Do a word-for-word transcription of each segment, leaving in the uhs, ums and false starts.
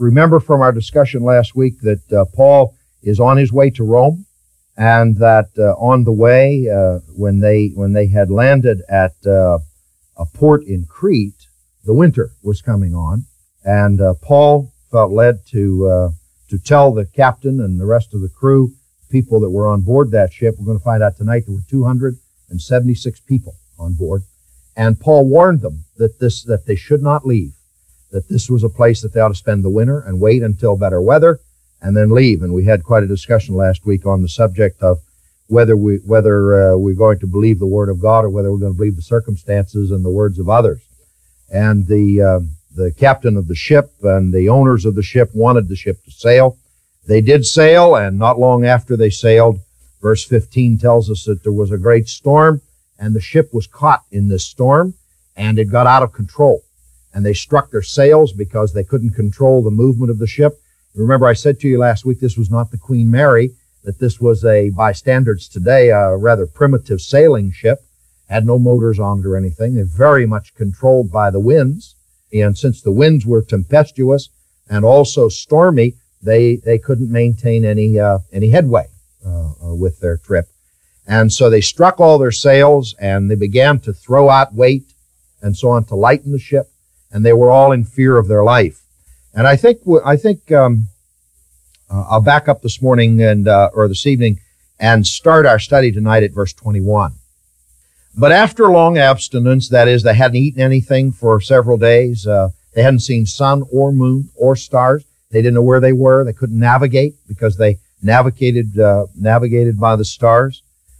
remember from our discussion last week that uh, Paul is on his way to Rome, and that uh, on the way, uh, when they when they had landed at uh, a port in Crete, the winter was coming on, and uh, Paul felt led to uh, to tell the captain and the rest of the crew, people that were on board that ship. We're going to find out tonight there were two hundred seventy-six people on board, and Paul warned them that this that they should not leave, that this was a place that they ought to spend the winter and wait until better weather, and then leave. And we had quite a discussion last week on the subject of whether we whether uh, we're going to believe the Word of God or whether we're going to believe the circumstances and the words of others. And the uh, the captain of the ship and the owners of the ship wanted the ship to sail. They did sail, and not long after they sailed, verse fifteen tells us that there was a great storm, and the ship was caught in this storm, and it got out of control. And they struck their sails because they couldn't control the movement of the ship. Remember, I said to you last week this was not the Queen Mary, that this was a, by standards today, a rather primitive sailing ship, had no motors on it or anything. They're very much controlled by the winds. And since the winds were tempestuous and also stormy, they they couldn't maintain any uh, any headway uh, uh, with their trip. And so they struck all their sails, and they began to throw out weight and so on to lighten the ship, and they were all in fear of their life. And I think I think um, uh, I'll back up this morning and uh, or this evening and start our study tonight at verse twenty-one. But after long abstinence, that is, they hadn't eaten anything for several days, uh, they hadn't seen sun or moon or stars. They didn't know where they were. They couldn't navigate because they navigated uh, navigated by the stars.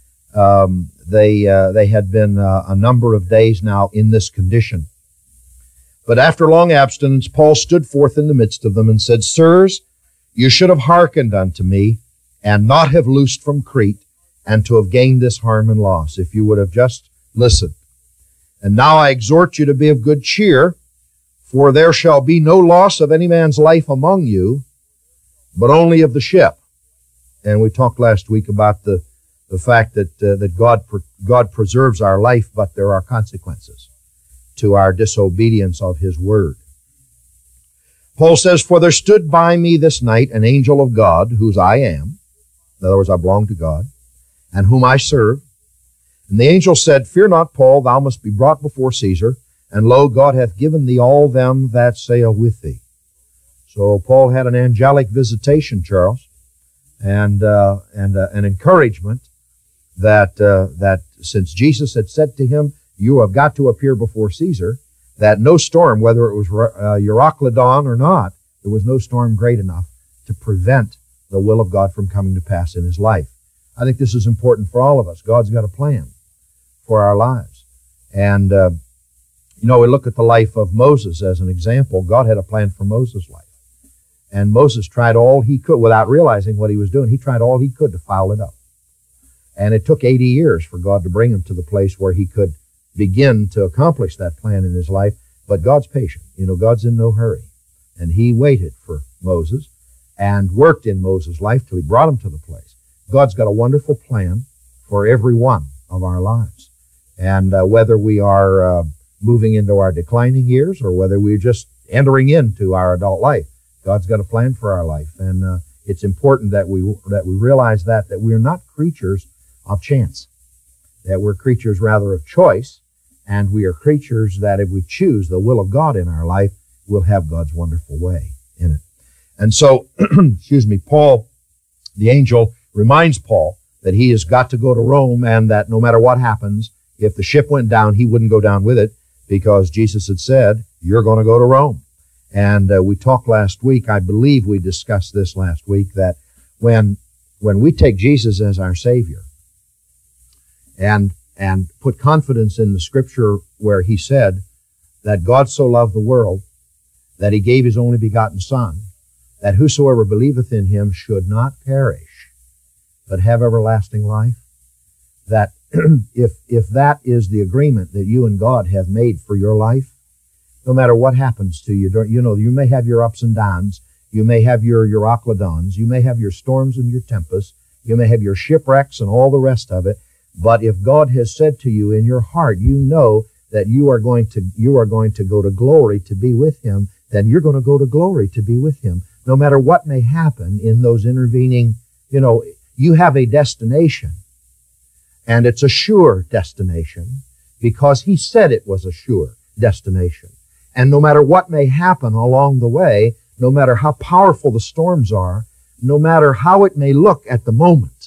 Um, they uh, they had been uh, a number of days now in this condition. But after long abstinence, Paul stood forth in the midst of them and said, Sirs, you should have hearkened unto me, and not have loosed from Crete, and to have gained this harm and loss, if you would have just listened. And now I exhort you to be of good cheer, for there shall be no loss of any man's life among you, but only of the ship. And we talked last week about the, the fact that, uh, that God, God preserves our life, but there are consequences to our disobedience of His Word. Paul says, For there stood by me this night an angel of God, whose I am. In other words, I belong to God, and whom I serve. And the angel said, Fear not, Paul, thou must be brought before Caesar, and lo, God hath given thee all them that sail with thee. So Paul had an angelic visitation, Charles, and uh, and uh, an encouragement that uh, that since Jesus had said to him, You have got to appear before Caesar, that no storm, whether it was uh, Euroclydon or not, there was no storm great enough to prevent the will of God from coming to pass in his life. I think this is important for all of us. God's got a plan for our lives. And, uh, you know, we look at the life of Moses as an example. God had a plan for Moses' life. And Moses tried all he could, without realizing what he was doing, he tried all he could to foul it up. And it took eighty years for God to bring him to the place where he could begin to accomplish that plan in his life. But God's patient. You know, God's in no hurry. And he waited for Moses and worked in Moses' life till he brought him to the place. God's got a wonderful plan for every one of our lives. And uh, whether we are uh, moving into our declining years or whether we're just entering into our adult life, God's got a plan for our life. And uh, it's important that we that we realize that, that we are not creatures of chance, that we're creatures rather of choice, and we are creatures that if we choose the will of God in our life, we'll have God's wonderful way in it. And so, excuse me, Paul, the angel, reminds Paul that he has got to go to Rome and that no matter what happens, if the ship went down, he wouldn't go down with it because Jesus had said, you're going to go to Rome. And uh, we talked last week, I believe we discussed this last week, that when when we take Jesus as our Savior and and put confidence in the Scripture where he said that God so loved the world that he gave his only begotten Son, that whosoever believeth in him should not perish, but have everlasting life, that if if that is the agreement that you and God have made for your life, no matter what happens to you, you know, you may have your ups and downs, you may have your Euroclydons, you may have your storms and your tempests, you may have your shipwrecks and all the rest of it, but if God has said to you in your heart, you know that you are going to you are going to go to glory to be with him, then you're going to go to glory to be with Him. No matter what may happen in those intervening, you know, you have a destination, and it's a sure destination because He said it was a sure destination. And no matter what may happen along the way, no matter how powerful the storms are, no matter how it may look at the moment,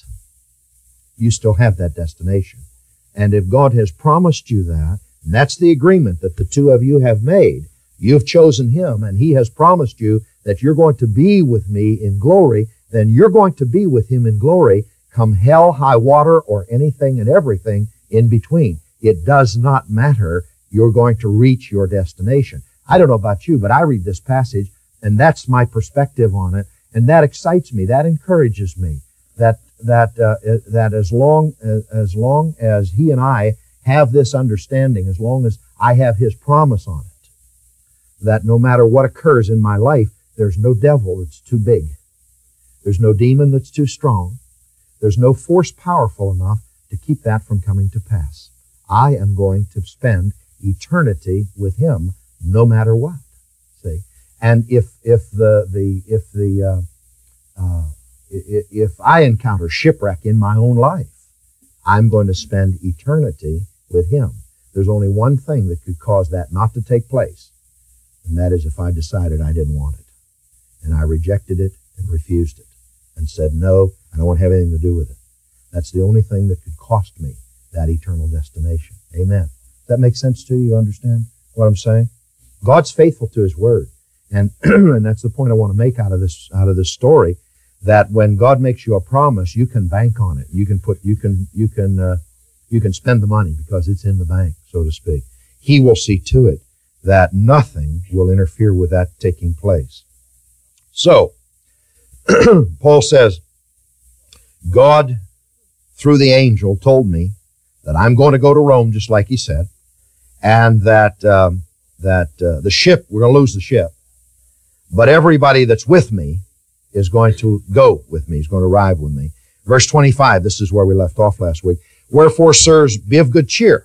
you still have that destination. And if God has promised you that, and that's the agreement that the two of you have made, you've chosen Him, and He has promised you that you're going to be with me in glory, then you're going to be with Him in glory, come hell, high water, or anything and everything in between. It does not matter. You're going to reach your destination. I don't know about you, but I read this passage, and that's my perspective on it, and that excites me. That encourages me. That that uh, that as long as, as long as He and I have this understanding, as long as I have His promise on it, that no matter what occurs in my life, there's no devil that's too big. There's no demon that's too strong. There's no force powerful enough to keep that from coming to pass. I am going to spend eternity with Him no matter what. See? And if if the the if the uh, uh, if I encounter shipwreck in my own life, I'm going to spend eternity with Him. There's only one thing that could cause that not to take place, and that is if I decided I didn't want it, and I rejected it and refused it, and said, no, I don't want to have anything to do with it. That's the only thing that could cost me that eternal destination. Amen. Does that make sense to you? You understand what I'm saying? God's faithful to His Word. And, and that's the point I want to make out of this, out of this story, that when God makes you a promise, you can bank on it. You can put, you can, you can, uh, you can spend the money because it's in the bank, so to speak. He will see to it that nothing will interfere with that taking place. So, Paul says, God, through the angel, told me that I'm going to go to Rome, just like he said, and that um, that uh, the ship, we're going to lose the ship, but everybody that's with me is going to go with me, is going to arrive with me. Verse twenty-five, this is where we left off last week. Wherefore, sirs, be of good cheer,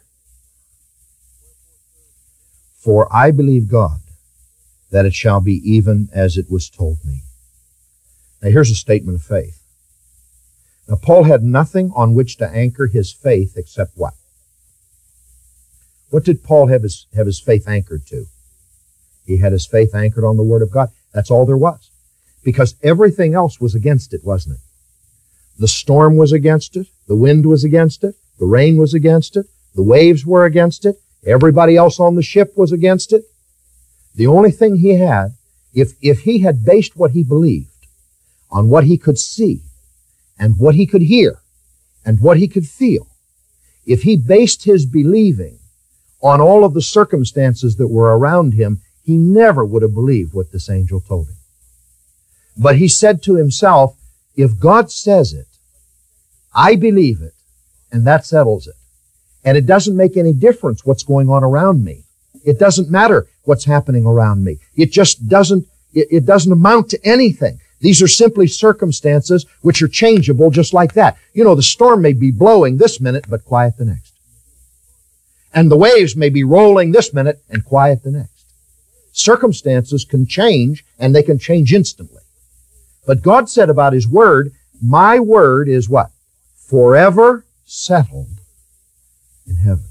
for I believe God, that it shall be even as it was told me. Now, here's a statement of faith. Now, Paul had nothing on which to anchor his faith except what? What did Paul have his, have his faith anchored to? He had his faith anchored on the Word of God. That's all there was. Because everything else was against it, wasn't it? The storm was against it. The wind was against it. The rain was against it. The waves were against it. Everybody else on the ship was against it. The only thing he had, if, if he had based what he believed on what he could see and what he could hear and what he could feel, if he based his believing on all of the circumstances that were around him, he never would have believed what this angel told him. But he said to himself, if God says it, I believe it, and that settles it. And it doesn't make any difference what's going on around me. It doesn't matter what's happening around me. It just doesn't, it, it doesn't amount to anything. These are simply circumstances which are changeable just like that. You know, the storm may be blowing this minute, but quiet the next. And the waves may be rolling this minute and quiet the next. Circumstances can change, and they can change instantly. But God said about His Word, my Word is what? Forever settled in heaven.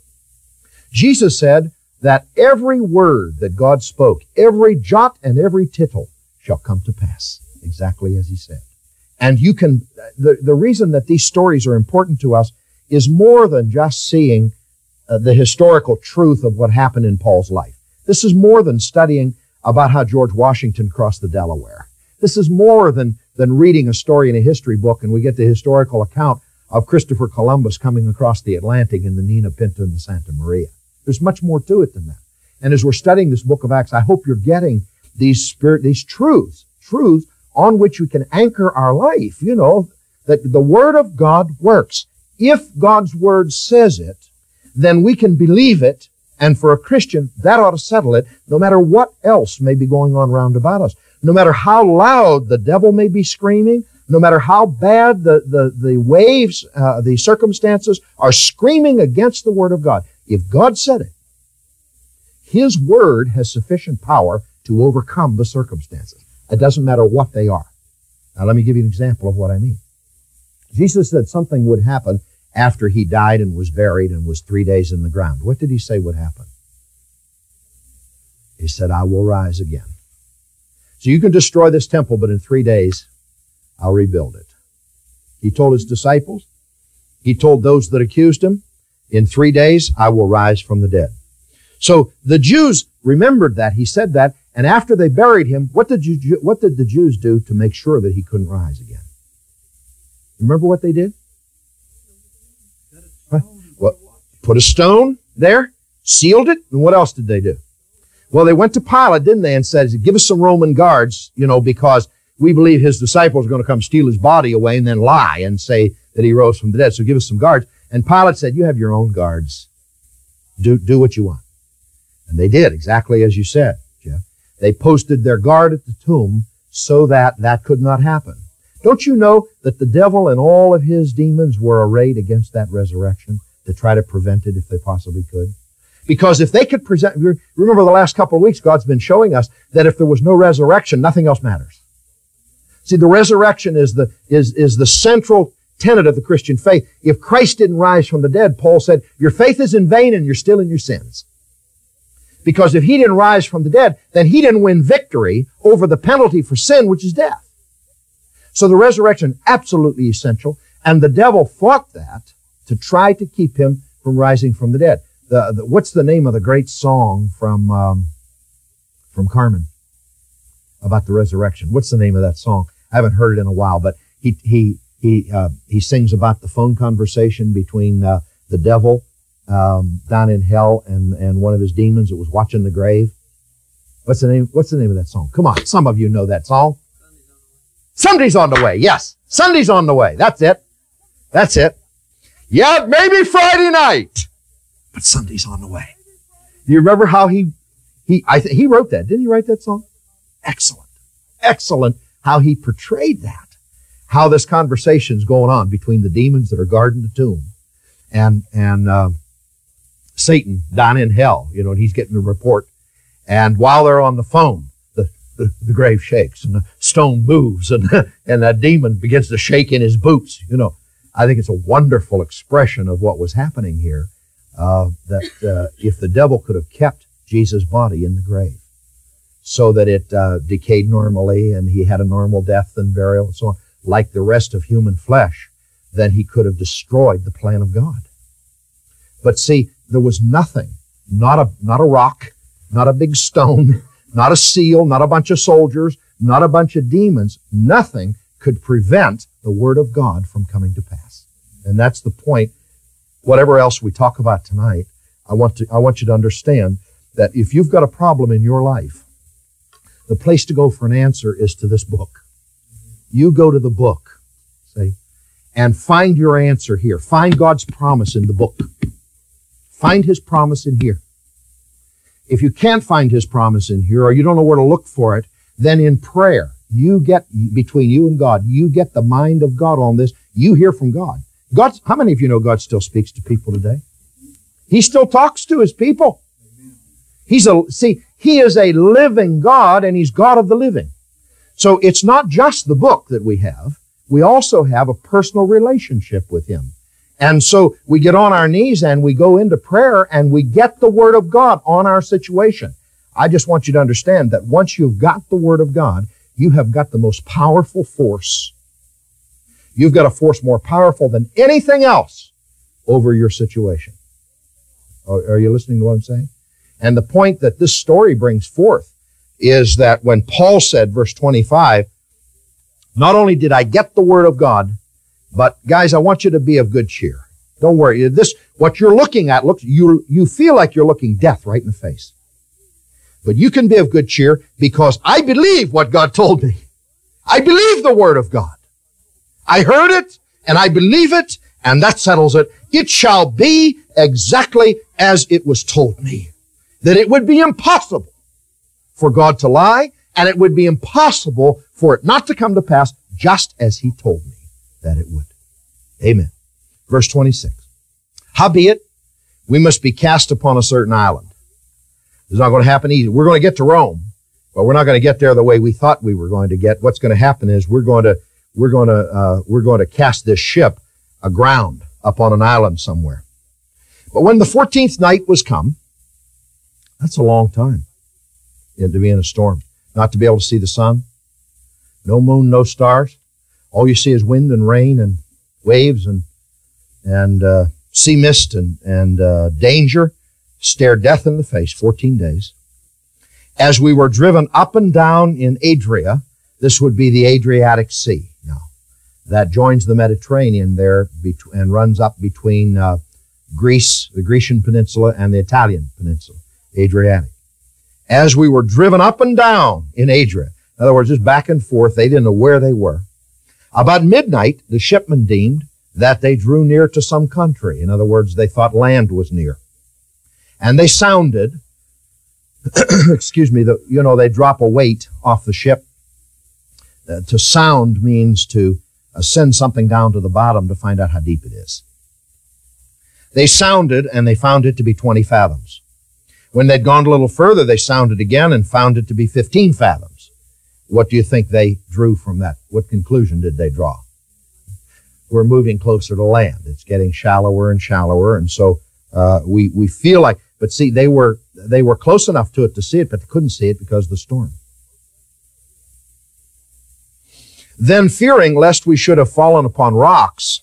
Jesus said that every word that God spoke, every jot and every tittle shall come to pass, exactly as He said. And you can, the, the reason that these stories are important to us is more than just seeing uh, the historical truth of what happened in Paul's life. This is more than studying about how George Washington crossed the Delaware. This is more than, than reading a story in a history book and we get the historical account of Christopher Columbus coming across the Atlantic in the Nina Pinta and the Santa Maria. There's much more to it than that. And as we're studying this book of Acts, I hope you're getting these spirit, these truths, truths on which we can anchor our life. You know, that the Word of God works. If God's Word says it, then we can believe it. And for a Christian, that ought to settle it, no matter what else may be going on round about us. No matter how loud the devil may be screaming, no matter how bad the, the, the waves, uh, the circumstances are screaming against the Word of God, if God said it, His Word has sufficient power to overcome the circumstances. It doesn't matter what they are. Now let me give you an example of what I mean. Jesus said something would happen after he died and was buried and was three days in the ground. What did he say would happen? He said, I will rise again. So you can destroy this temple, but in three days, I'll rebuild it. He told his disciples, he told those that accused him, in three days, I will rise from the dead. So the Jews remembered that. He said that. And after they buried him, what did, you, what did the Jews do to make sure that he couldn't rise again? Remember what they did? What? Well, put a stone there, sealed it, and what else did they do? Well, they went to Pilate, didn't they, and said, give us some Roman guards, you know, because we believe his disciples are going to come steal his body away and then lie and say that he rose from the dead. So give us some guards. And Pilate said, you have your own guards. Do, do what you want. And they did, exactly as you said, Jeff. They posted their guard at the tomb so that that could not happen. Don't you know that the devil and all of his demons were arrayed against that resurrection to try to prevent it if they possibly could? Because if they could present, remember the last couple of weeks, God's been showing us that if there was no resurrection, nothing else matters. See, the resurrection is the, is, is the central tenet of the Christian faith. If Christ didn't rise from the dead, Paul said, your faith is in vain and you're still in your sins. Because if he didn't rise from the dead, then he didn't win victory over the penalty for sin, which is death. So the resurrection is absolutely essential, and the devil fought that to try to keep him from rising from the dead. The, the, what's the name of the great song from um, from Carmen about the resurrection? What's the name of that song? I haven't heard it in a while, but he he he uh, he sings about the phone conversation between uh, the devil um, down in hell and and one of his demons that was watching the grave. What's the name? What's the name of that song? Come on, some of you know that song. Sunday's on the way. Yes, Sunday's on the way. That's it. That's it. Yeah, maybe Friday night. But Sunday's on the way. Do you remember how he, he, I th- he wrote that? Didn't he write that song? Excellent. Excellent how he portrayed that. How this conversation's going on between the demons that are guarding the tomb and, and, uh, Satan down in hell. You know, and he's getting the report. And while they're on the phone, the, the, the grave shakes and the stone moves and, and that demon begins to shake in his boots. You know, I think it's a wonderful expression of what was happening here. Uh, that uh, if the devil could have kept Jesus' body in the grave so that it uh, decayed normally and he had a normal death and burial and so on, like the rest of human flesh, then he could have destroyed the plan of God. But see, there was nothing, not a, not a rock, not a big stone, not a seal, not a bunch of soldiers, not a bunch of demons. Nothing could prevent the Word of God from coming to pass. And that's the point. Whatever else we talk about tonight, I want to, I want you to understand that if you've got a problem in your life, the place to go for an answer is to this book. You go to the book, see, and find your answer here. Find God's promise in the book. Find His promise in here. If you can't find His promise in here, or you don't know where to look for it, then in prayer, you get, between you and God, you get the mind of God on this. You hear from God. God, how many of you know God still speaks to people today? He still talks to His people. He's a, see, He is a living God, and He's God of the living. So it's not just the book that we have. We also have a personal relationship with Him. And so we get on our knees and we go into prayer and we get the Word of God on our situation. I just want you to understand that once you've got the Word of God, you have got the most powerful force. You've got a force more powerful than anything else over your situation. Are you listening to what I'm saying? And the point that this story brings forth is that when Paul said, verse twenty-five, not only did I get the Word of God, but guys, I want you to be of good cheer. Don't worry. This, what you're looking at, look, you, you feel like you're looking death right in the face. But you can be of good cheer because I believe what God told me. I believe the Word of God. I heard it, and I believe it, and that settles it. It shall be exactly as it was told me. That it would be impossible for God to lie, and it would be impossible for it not to come to pass just as He told me that it would. Amen. Verse twenty-six. Howbeit, we must be cast upon a certain island. It's not going to happen easy. We're going to get to Rome. But we're not going to get there the way we thought we were going to get. What's going to happen is we're going to we're going to uh, we're going to cast this ship aground up on an island somewhere. But when the fourteenth night was come, that's a long time to be in a storm, not to be able to see the sun, no moon, no stars. All you see is wind and rain and waves and and uh, sea mist and and uh, danger. Stare death in the face. Fourteen days. As we were driven up and down in Adria, this would be the Adriatic Sea now, that joins the Mediterranean there and runs up between uh, Greece, the Grecian peninsula, and the Italian peninsula, Adriatic. As we were driven up and down in Adria, in other words, just back and forth, they didn't know where they were. About midnight, the shipmen deemed that they drew near to some country. In other words, they thought land was near. And they sounded, excuse me, the, you know, they drop a weight off the ship. Uh, to sound means to uh, send something down to the bottom to find out how deep it is. They sounded, and they found it to be twenty fathoms. When they'd gone a little further, they sounded again and found it to be fifteen fathoms. What do you think they drew from that? What conclusion did they draw? We're moving closer to land. It's getting shallower and shallower, and so uh, we we feel like. But see, they were they were close enough to it to see it, but they couldn't see it because of the storm. Then, fearing lest we should have fallen upon rocks,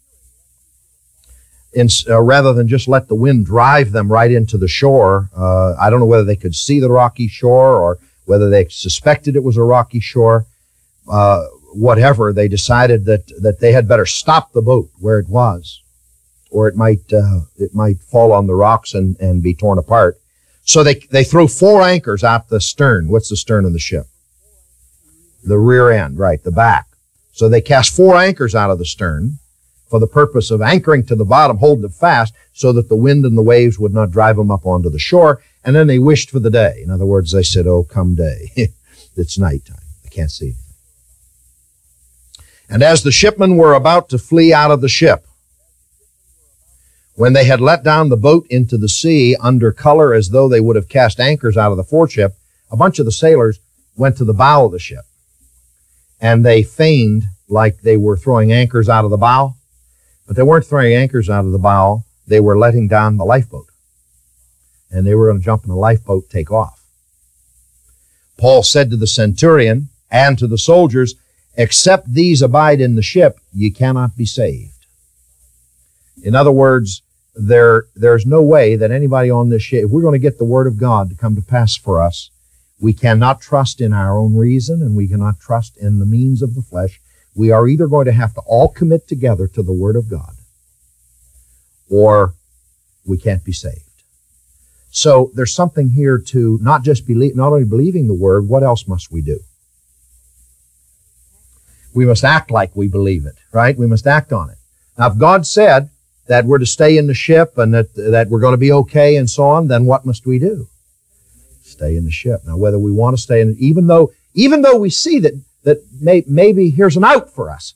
in, uh, rather than just let the wind drive them right into the shore, uh, I don't know whether they could see the rocky shore or whether they suspected it was a rocky shore. Uh, whatever, they decided that that they had better stop the boat where it was, or it might uh, it might fall on the rocks and, and be torn apart. So they they throw four anchors out the stern. What's the stern of the ship? The rear end, right, the back. So they cast four anchors out of the stern for the purpose of anchoring to the bottom, holding it fast so that the wind and the waves would not drive them up onto the shore. And then they wished for the day. In other words, they said, oh, come day. It's nighttime. They can't see anything. And as the shipmen were about to flee out of the ship, when they had let down the boat into the sea under color as though they would have cast anchors out of the foreship, a bunch of the sailors went to the bow of the ship. And they feigned like they were throwing anchors out of the bow, but they weren't throwing anchors out of the bow. They were letting down the lifeboat. And they were going to jump in the lifeboat, take off. Paul said to the centurion and to the soldiers, except these abide in the ship, ye cannot be saved. In other words, there, there's no way that anybody on this ship, if we're going to get the word of God to come to pass for us, we cannot trust in our own reason, and we cannot trust in the means of the flesh. We are either going to have to all commit together to the word of God, or we can't be saved. So there's something here to not just believe, not only believing the word, what else must we do? We must act like we believe it, right? We must act on it. Now, if God said that we're to stay in the ship and that, that we're going to be okay and so on, then what must we do? Stay in the ship. Now, whether we want to stay in it, even though, even though we see that, that may, maybe here's an out for us.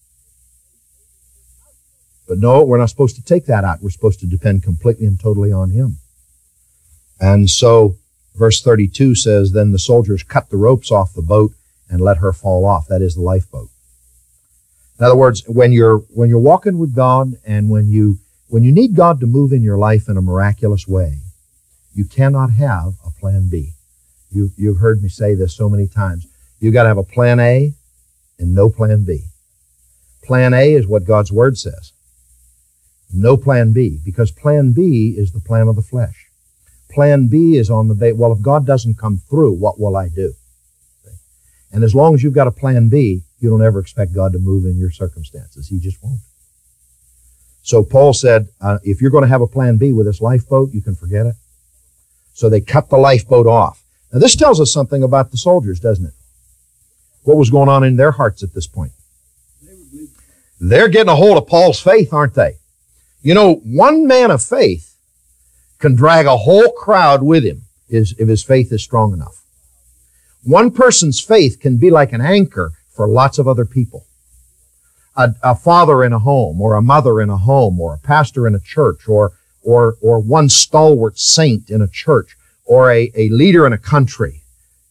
But no, we're not supposed to take that out. We're supposed to depend completely and totally on Him. And so, verse thirty-two says, then the soldiers cut the ropes off the boat and let her fall off. That is the lifeboat. In other words, when you're, when you're walking with God and when you, when you need God to move in your life in a miraculous way, you cannot have a plan B. You, you've heard me say this so many times. You've got to have a plan A and no plan B. Plan A is what God's Word says. No plan B, because plan B is the plan of the flesh. Plan B is on the base. Well, if God doesn't come through, what will I do? And as long as you've got a plan B, you don't ever expect God to move in your circumstances. He just won't. So Paul said, uh, if you're going to have a plan B with this lifeboat, you can forget it. So they cut the lifeboat off. Now this tells us something about the soldiers, doesn't it? What was going on in their hearts at this point? They're getting a hold of Paul's faith, aren't they? You know, one man of faith can drag a whole crowd with him if his faith is strong enough. One person's faith can be like an anchor for lots of other people. A, a father in a home, or a mother in a home, or a pastor in a church, or or or one stalwart saint in a church, or a, a leader in a country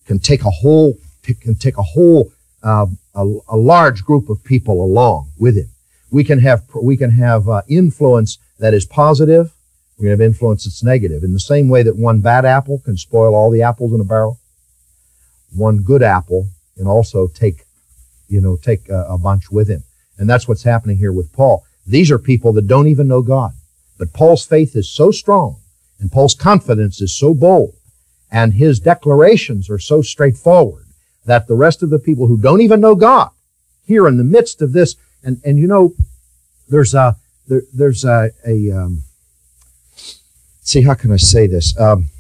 can take a whole, can take a whole, uh, a, a large group of people along with him. We can have, we can have uh, influence that is positive. We can have influence that's negative. In the same way that one bad apple can spoil all the apples in a barrel, one good apple can also take, you know, take a, a bunch with him. And that's what's happening here with Paul. These are people that don't even know God. But Paul's faith is so strong, and Paul's confidence is so bold, and his declarations are so straightforward that the rest of the people who don't even know God, here in the midst of this, and, and you know, there's a, there, there's a, a um, see, how can I say this? Um,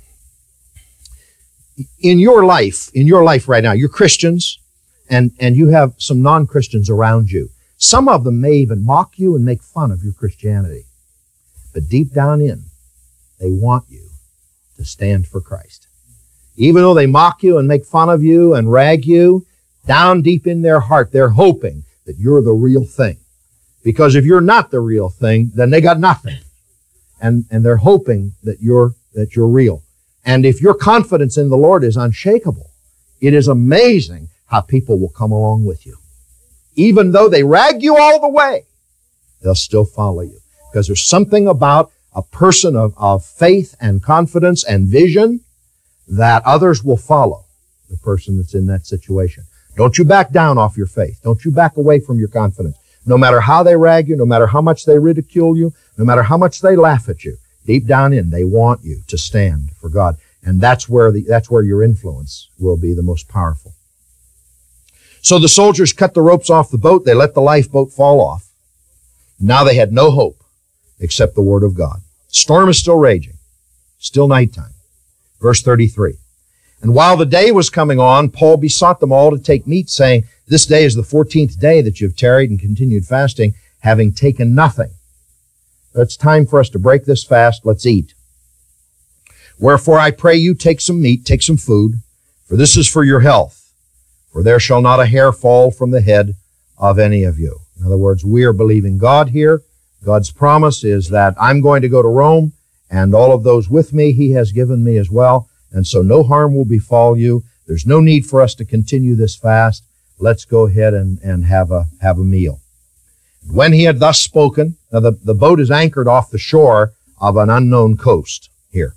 in your life, in your life right now, you're Christians, and, and you have some non-Christians around you. Some of them may even mock you and make fun of your Christianity. But deep down in, they want you to stand for Christ. Even though they mock you and make fun of you and rag you, down deep in their heart, they're hoping that you're the real thing. Because if you're not the real thing, then they got nothing. And, and they're hoping that you're, that you're real. And if your confidence in the Lord is unshakable, it is amazing how people will come along with you. Even though they rag you all the way, they'll still follow you. Because there's something about a person of, of faith and confidence and vision that others will follow the person that's in that situation. Don't you back down off your faith. Don't you back away from your confidence. No matter how they rag you, no matter how much they ridicule you, no matter how much they laugh at you, deep down in, they want you to stand for God. And that's where the, that's where your influence will be the most powerful. So the soldiers cut the ropes off the boat. They let the lifeboat fall off. Now they had no hope except the word of God. Storm is still raging. Still nighttime. Verse thirty-three. And while the day was coming on, Paul besought them all to take meat, saying, this day is the fourteenth day that you have tarried and continued fasting, having taken nothing. It's time for us to break this fast. Let's eat. Wherefore I pray you take some meat, take some food, for this is for your health. For there shall not a hair fall from the head of any of you. In other words, we are believing God here. God's promise is that I'm going to go to Rome, and all of those with me he has given me as well. And so no harm will befall you. There's no need for us to continue this fast. Let's go ahead and, and have a, have a meal. When he had thus spoken, now the, the boat is anchored off the shore of an unknown coast here.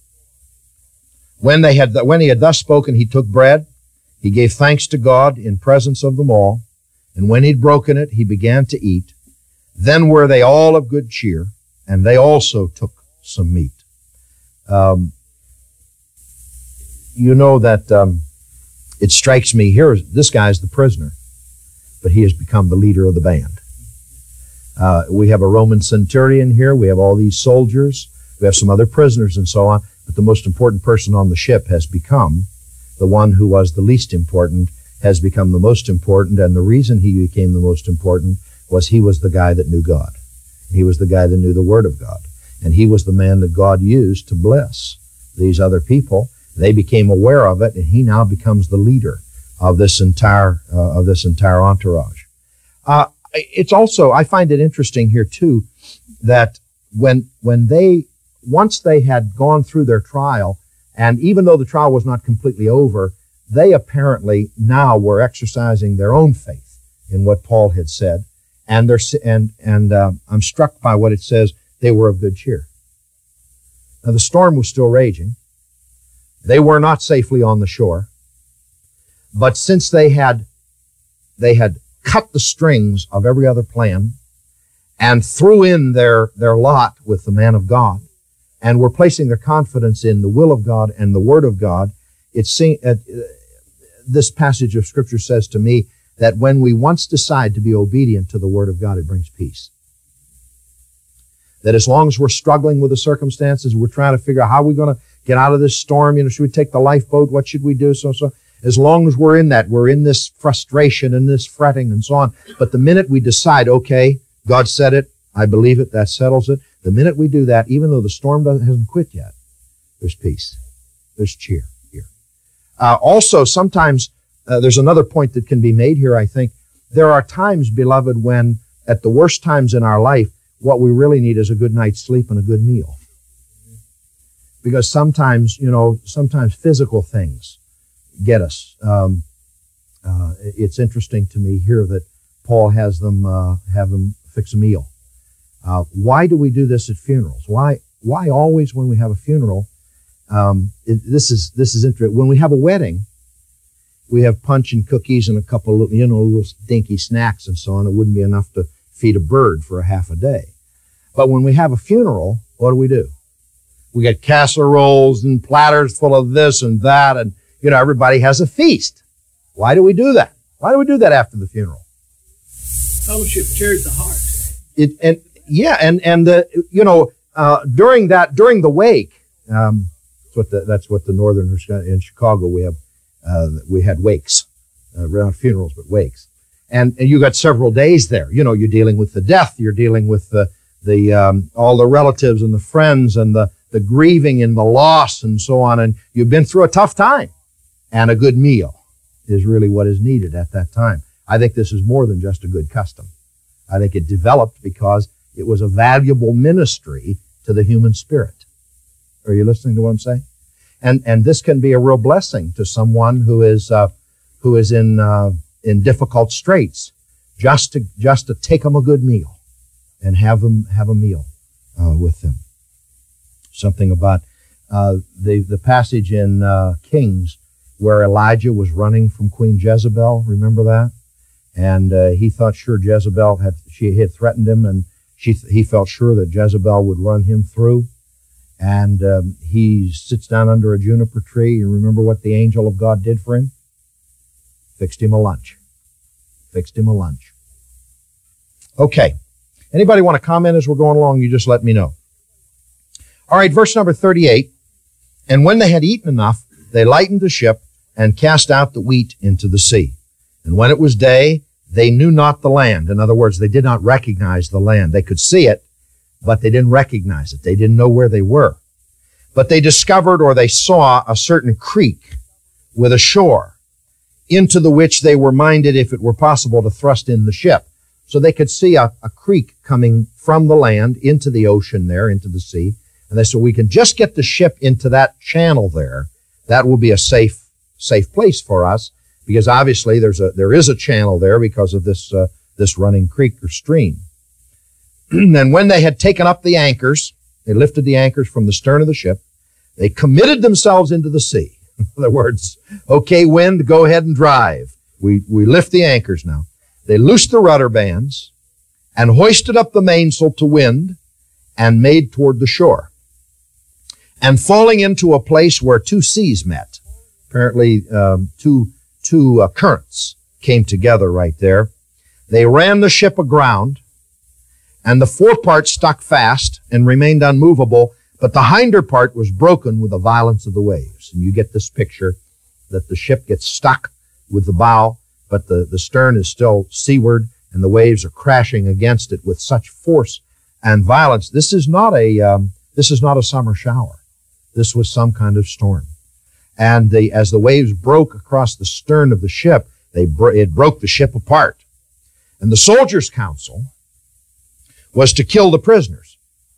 When they had, when he had thus spoken, he took bread. He gave thanks to God in presence of them all, and when he'd broken it, he began to eat. Then were they all of good cheer, and they also took some meat. Um, you know that um, it strikes me here, this guy's the prisoner, but he has become the leader of the band. Uh, we have a Roman centurion here. We have all these soldiers. We have some other prisoners and so on, but the most important person on the ship has become the one who was the least important, has become the most important, and the reason he became the most important was he was the guy that knew God. He was the guy that knew the Word of God. And he was the man that God used to bless these other people. They became aware of it, and he now becomes the leader of this entire, uh, of this entire entourage. Uh, it's also, I find it interesting here too, that when, when they, once they had gone through their trial, and even though the trial was not completely over, they apparently now were exercising their own faith in what Paul had said. And they're, and, and, uh, I'm struck by what it says, they were of good cheer. Now the storm was still raging. They were not safely on the shore. But since they had, they had cut the strings of every other plan and threw in their, their lot with the man of God, and were placing their confidence in the will of God and the Word of God, it seems, uh, this passage of Scripture says to me that when we once decide to be obedient to the Word of God, it brings peace. That as long as we're struggling with the circumstances, we're trying to figure out how we're going to get out of this storm, you know, should we take the lifeboat? What should we do? So, so. As long as we're in that, we're in this frustration and this fretting and so on. But the minute we decide, okay, God said it, I believe it, that settles it. The minute we do that, even though the storm doesn't, hasn't quit yet, there's peace. There's cheer here. Uh, also, sometimes uh, there's another point that can be made here, I think. There are times, beloved, when at the worst times in our life, what we really need is a good night's sleep and a good meal. Because sometimes, you know, sometimes physical things, get us. Um, uh, it's interesting to me here that Paul has them uh, have them fix a meal. Uh, why do we do this at funerals? Why why always when we have a funeral? Um, it, this is this is interesting. When we have a wedding, we have punch and cookies and a couple of, you know, little dinky snacks and so on. It wouldn't be enough to feed a bird for a half a day. But when we have a funeral, what do we do? We get casseroles and platters full of this and that, and, you know, everybody has a feast. Why do we do that? Why do we do that after the funeral? Fellowship cheers the heart. It, and, yeah, and, and, uh, you know, uh, during that, during the wake, um, that's what the, that's what the Northerners, in Chicago, we have, uh, we had wakes, uh, not funerals, but wakes. And, and you got several days there. You know, you're dealing with the death, you're dealing with the, the, um, all the relatives and the friends and the, the grieving and the loss and so on. And you've been through a tough time, and a good meal is really what is needed at that time. I think this is more than just a good custom. I think it developed because it was a valuable ministry to the human spirit. Are you listening to what I'm saying? And, and this can be a real blessing to someone who is, uh, who is in, uh, in difficult straits, just to, just to take them a good meal and have them, have a meal, uh, with them. Something about uh, the the passage in uh, Kings where Elijah was running from Queen Jezebel. Remember that? And uh, he thought sure Jezebel had she had threatened him, and she he felt sure that Jezebel would run him through. And um, he sits down under a juniper tree. You remember what the angel of God did for him? Fixed him a lunch. Fixed him a lunch. Okay. Anybody want to comment as we're going along? You just let me know. All right, verse number thirty-eight. And when they had eaten enough, they lightened the ship and cast out the wheat into the sea. And when it was day, they knew not the land. In other words, they did not recognize the land. They could see it, but they didn't recognize it. They didn't know where they were. But they discovered, or they saw, a certain creek with a shore, into the which they were minded, if it were possible, to thrust in the ship. So they could see a, a creek coming from the land into the ocean there, into the sea. And they said, we can just get the ship into that channel there. That will be a safe, safe place for us, because obviously there's a, there is a channel there because of this, uh, this running creek or stream. And when they had taken up the anchors, they lifted the anchors from the stern of the ship, they committed themselves into the sea. In other words, okay, wind, go ahead and drive. We, we lift the anchors now. They loosed the rudder bands and hoisted up the mainsail to wind and made toward the shore. And falling into a place where two seas met, apparently um, two two uh, currents came together right there, they ran the ship aground, and the forepart stuck fast and remained unmovable, but the hinder part was broken with the violence of the waves. And you get this picture that the ship gets stuck with the bow, but the, the stern is still seaward, and the waves are crashing against it with such force and violence. This is not a um, this is not a summer shower. This was some kind of storm. And the, as the waves broke across the stern of the ship, they bro- it broke the ship apart. And the soldiers' counsel was to kill the prisoners,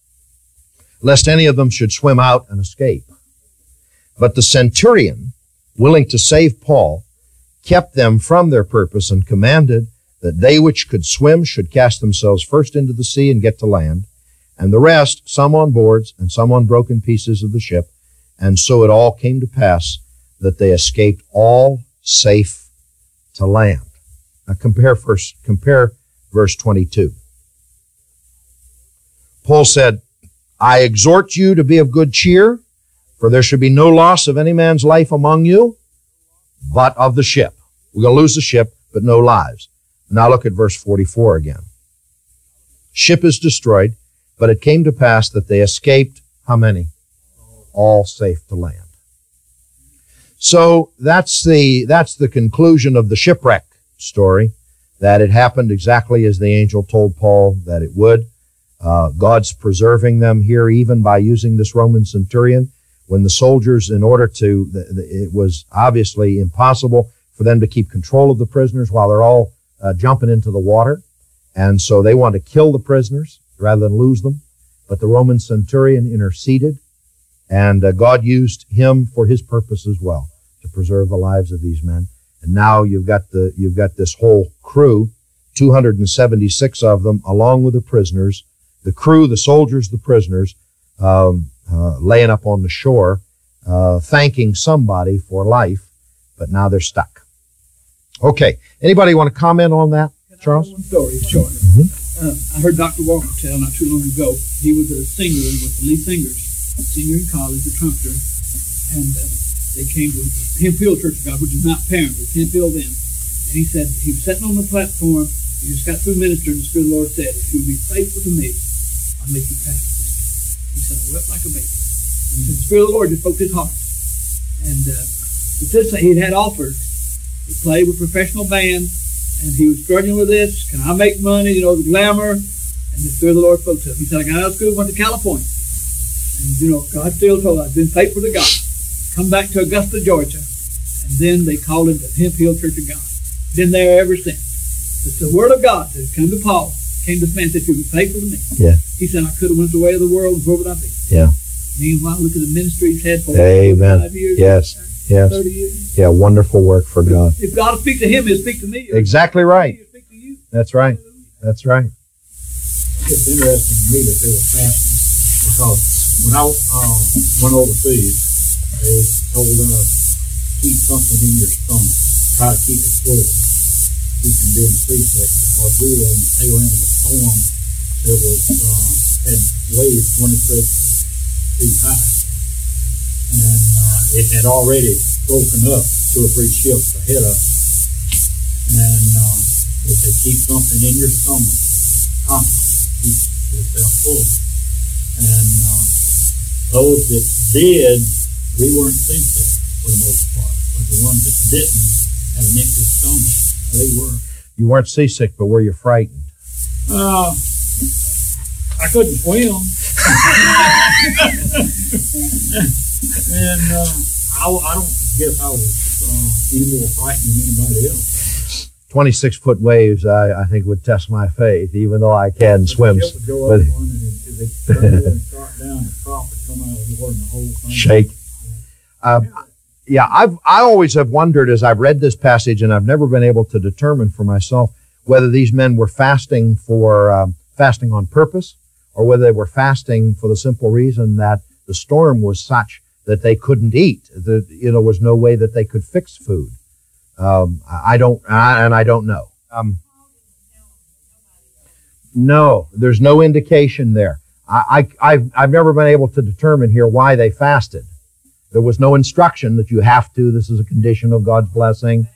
lest any of them should swim out and escape. But the centurion, willing to save Paul, kept them from their purpose and commanded that they which could swim should cast themselves first into the sea and get to land, and the rest, some on boards and some on broken pieces of the ship. And so it all came to pass that they escaped all safe to land. Now compare first, compare verse twenty-two. Paul said, I exhort you to be of good cheer, for there should be no loss of any man's life among you, but of the ship. We're going to lose the ship, but no lives. Now look at verse forty-four again. Ship is destroyed, but it came to pass that they escaped, how many? All safe to land. So that's the, that's the conclusion of the shipwreck story, that it happened exactly as the angel told Paul that it would. Uh, God's preserving them here even by using this Roman centurion. When the soldiers, in order to, it was obviously impossible for them to keep control of the prisoners while they're all uh, jumping into the water. And so they wanted to kill the prisoners rather than lose them. But the Roman centurion interceded, and uh, God used him for his purpose as well, to preserve the lives of these men. And now you've got the you've got this whole crew, two hundred seventy-six of them, along with the prisoners, the crew, the soldiers, the prisoners, um, uh, laying up on the shore, uh, thanking somebody for life, but now they're stuck. Okay, anybody want to comment on that, Charles? One story, short. Mm-hmm. Uh, I heard Doctor Walker tell not too long ago. He was a singer with the lead singers, singer in college, a trumpeter, and uh, they came to Hemphill Church of God, which is Mount Paran, but Hemphill then. And he said he was sitting on the platform. He just got through ministering. The Spirit of the Lord said, "If you'll be faithful to me, I'll make you pastor." He said, "I wept like a baby." And the Spirit of the Lord just spoke his heart. And uh, it says he had offered to play with professional bands. And he was struggling with this. Can I make money? You know, the glamour. And the Spirit of the Lord spoke to him. He said, I got out of school, went to California. And, you know, God still told him, I've been faithful to God. Come back to Augusta, Georgia. And then they called him to Hemphill Church of God. Been there ever since. It's the Word of God that came to Paul. Came to this man and said, you'll be faithful to me. Yeah. He said, I could have went the way of the world. Where would I be? Yeah. Meanwhile, look at the ministry he's had for Amen. five years. Yes. Yes. thirty years. Yeah, wonderful work for God. If God will speak to him, he'll speak to me. Exactly right. He'll speak to you. That's right. That's right. It's interesting to me that they were fasting because when I uh, went overseas, they told us keep something in your stomach, try to keep it full. You can be seasick because we were in the tail end of a storm that was uh, had waves twenty-six feet high, and uh, it had already broken up two or three ships ahead of us. And uh, if they keep something in your stomach constantly, keep yourself full. And uh, those that did, we weren't seasick for the most part, but the ones that didn't had an empty stomach. They were. You weren't seasick, but were you frightened? Uh, I couldn't swim. and uh, I, I don't guess I was uh, any more frightened than anybody else. twenty-six foot waves, I, I think, would test my faith, even though I can swim. The ship would go up But one and it, it would turn and start down, the prop would come out of the water and the whole thing. shake. Um, yeah, I've I always have wondered as I've read this passage, and I've never been able to determine for myself whether these men were fasting for um, fasting on purpose, or whether they were fasting for the simple reason that the storm was such that they couldn't eat. That, you know, was no way that they could fix food. Um, I don't, I, and I don't know. Um, no, there's no indication there. I, I, I've, I've never been able to determine here why they fasted. There was no instruction that you have to. This is a condition of God's blessing.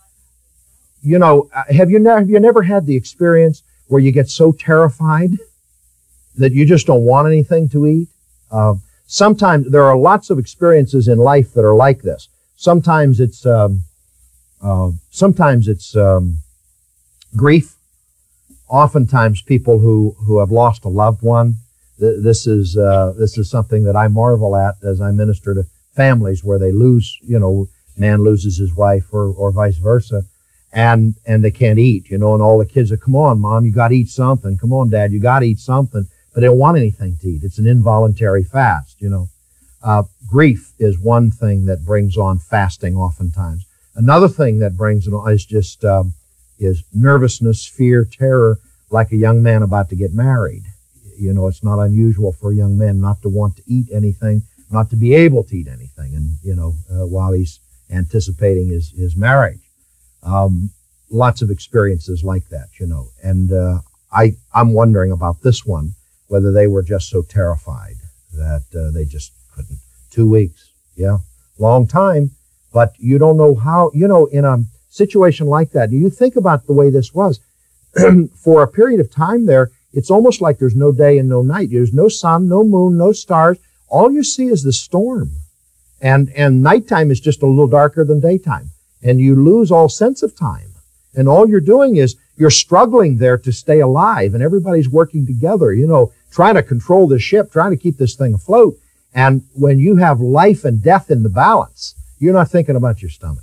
You know, have you never, have you never had the experience where you get so terrified that you just don't want anything to eat? Uh, sometimes there are lots of experiences in life that are like this. Sometimes it's, um, uh, sometimes it's um, grief. Oftentimes, people who who have lost a loved one. Th- this is uh, this is something that I marvel at as I minister to families where they lose, you know, man loses his wife or, or vice versa, and and they can't eat, you know, and all the kids are, come on, Mom, you got to eat something. Come on, Dad, you got to eat something. But they don't want anything to eat. It's an involuntary fast, you know. Uh, grief is one thing that brings on fasting oftentimes. Another thing that brings it on is just um, is nervousness, fear, terror, like a young man about to get married. You know, it's not unusual for a young man not to want to eat anything, not to be able to eat anything, and, you know, uh, while he's anticipating his, his marriage. Um, lots of experiences like that, you know. And uh, I, I'm wondering about this one, whether they were just so terrified that uh, they just couldn't. Two weeks, yeah, long time, but you don't know how, you know, in a situation like that, you think about the way this was. For a period of time there, it's almost like there's no day and no night. There's no sun, no moon, no stars. All you see is the storm. And, and nighttime is just a little darker than daytime. And you lose all sense of time. And all you're doing is you're struggling there to stay alive. And everybody's working together, you know, trying to control the ship, trying to keep this thing afloat. And when you have life and death in the balance, you're not thinking about your stomach.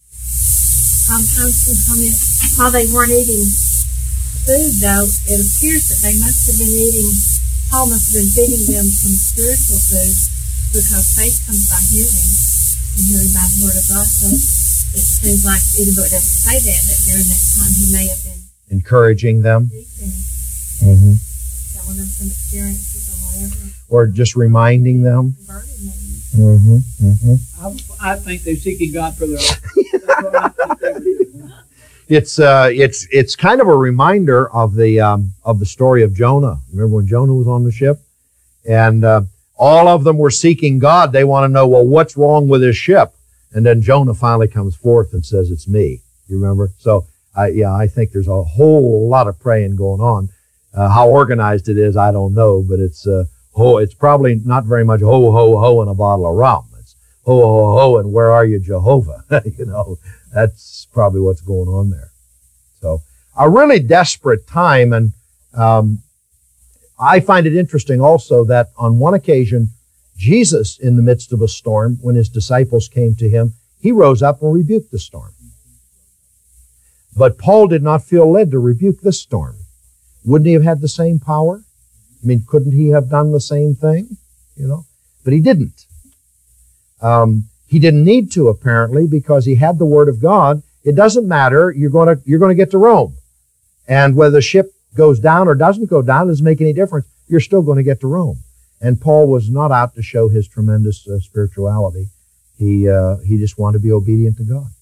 Um, I was going to comment, while they weren't eating food, though, it appears that they must have been eating, Paul must have been feeding them some spiritual food, because faith comes by hearing. continually by the word of God. So it seems like, even though it doesn't say that, that during that time he may have been encouraging them, and mm-hmm. telling them some experiences or whatever. Or just reminding them. Converted maybe. Mm-hmm. Mm-hmm. I, I think they're seeking God for their life. That's what I think they were doing. It's uh, it's it's kind of a reminder of the um, of the story of Jonah. Remember when Jonah was on the ship, and uh, all of them were seeking God. They want to know, well, what's wrong with this ship? And then Jonah finally comes forth and says, "It's me." You remember? So, uh, yeah, I think there's a whole lot of praying going on. Uh, how organized it is, I don't know, but it's uh, oh, it's probably not very much ho ho ho and a bottle of rum. It's ho ho ho and where are you, Jehovah? You know, that's probably what's going on there. So, a really desperate time, and um, I find it interesting also that on one occasion, Jesus, in the midst of a storm, when his disciples came to him, he rose up and rebuked the storm. But Paul did not feel led to rebuke this storm. Wouldn't he have had the same power? I mean, couldn't he have done the same thing? You know, but he didn't. Um, he didn't need to, apparently, because he had the Word of God. It doesn't matter. You're going to you're going to get to Rome, and whether the ship goes down or doesn't go down doesn't make any difference. You're still going to get to Rome. And Paul was not out to show his tremendous uh, spirituality. He uh, he just wanted to be obedient to God.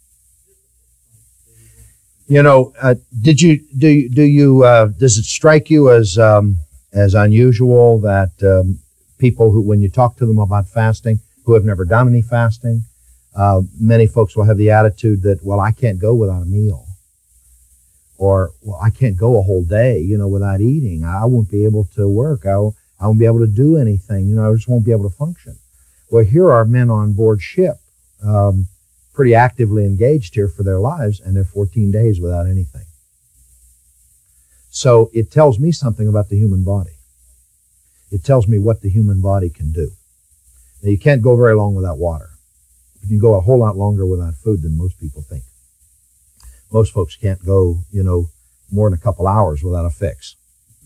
You know, uh, did you do do you uh, does it strike you as um, as unusual that um, people who, when you talk to them about fasting, who have never done any fasting, uh, many folks will have the attitude that, well, I can't go without a meal, or well, I can't go a whole day, you know, without eating. I won't be able to work. I won't, I won't be able to do anything. You know, I just won't be able to function. Well, here are men on board ship. Um, pretty actively engaged here for their lives, and they're fourteen days without anything. So it tells me something about the human body. It tells me what the human body can do. Now, you can't go very long without water. You can go a whole lot longer without food than most people think. Most folks can't go, you know, more than a couple hours without a fix.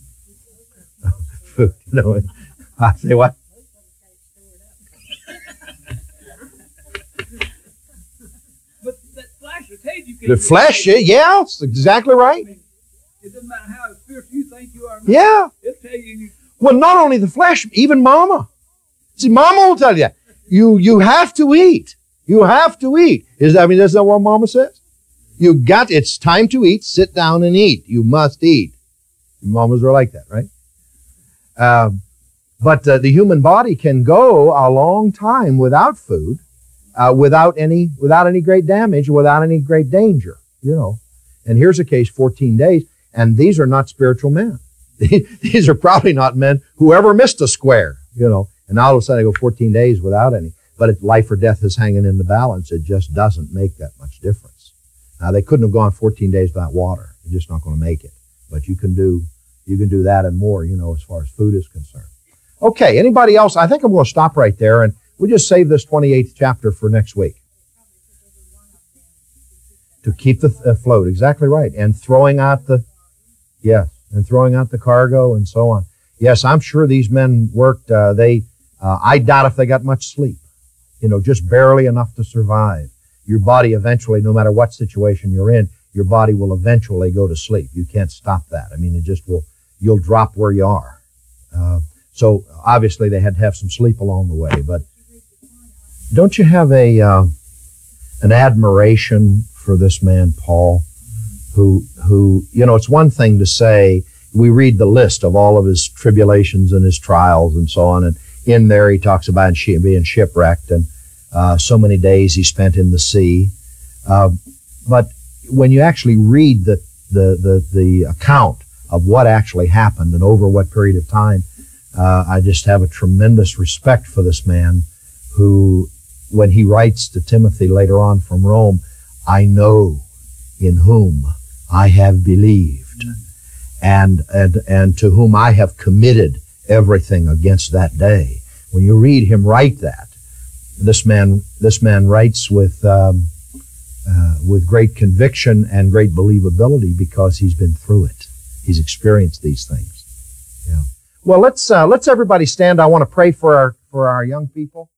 Food, you know. I say what? The flesh, yeah, that's exactly right. I mean, it doesn't matter how spiritual you think you are. Yeah. It'll tell you. Well, not only the flesh, even mama. See, mama will tell you, you you have to eat. You have to eat. Is I mean, that's not what mama says? You got, it's time to eat. Sit down and eat. You must eat. Mamas are like that, right? Um, but uh, the human body can go a long time without food. Uh, without any, without any great damage, without any great danger, you know. And here's a case, fourteen days, and these are not spiritual men. These are probably not men who ever missed a square, you know. And now all of a sudden they go fourteen days without any. But if life or death is hanging in the balance, it just doesn't make that much difference. Now they couldn't have gone fourteen days without water. They're just not going to make it. But you can do, you can do that and more, you know, as far as food is concerned. Okay, anybody else? I think I'm going to stop right there, and we'll just save this twenty-eighth chapter for next week. To keep the afloat, exactly right. And throwing out the, yes, and throwing out the cargo and so on. Yes, I'm sure these men worked, uh, they, uh, I doubt if they got much sleep. You know, just barely enough to survive. Your body eventually, no matter what situation you're in, your body will eventually go to sleep. You can't stop that. I mean, it just will, you'll drop where you are. Uh, so obviously they had to have some sleep along the way, but don't you have a uh, an admiration for this man, Paul, who, who, you know, it's one thing to say, we read the list of all of his tribulations and his trials and so on, and in there he talks about being shipwrecked and uh, so many days he spent in the sea. Uh, but when you actually read the, the, the, the account of what actually happened and over what period of time, uh, I just have a tremendous respect for this man who, when he writes to Timothy later on from Rome, I know in whom I have believed and, and, and to whom I have committed everything against that day. When you read him write that, this man, this man writes with, um, uh, with great conviction and great believability because he's been through it. He's experienced these things. Yeah. Well, let's, uh, let's everybody stand. I want to pray for our, for our young people.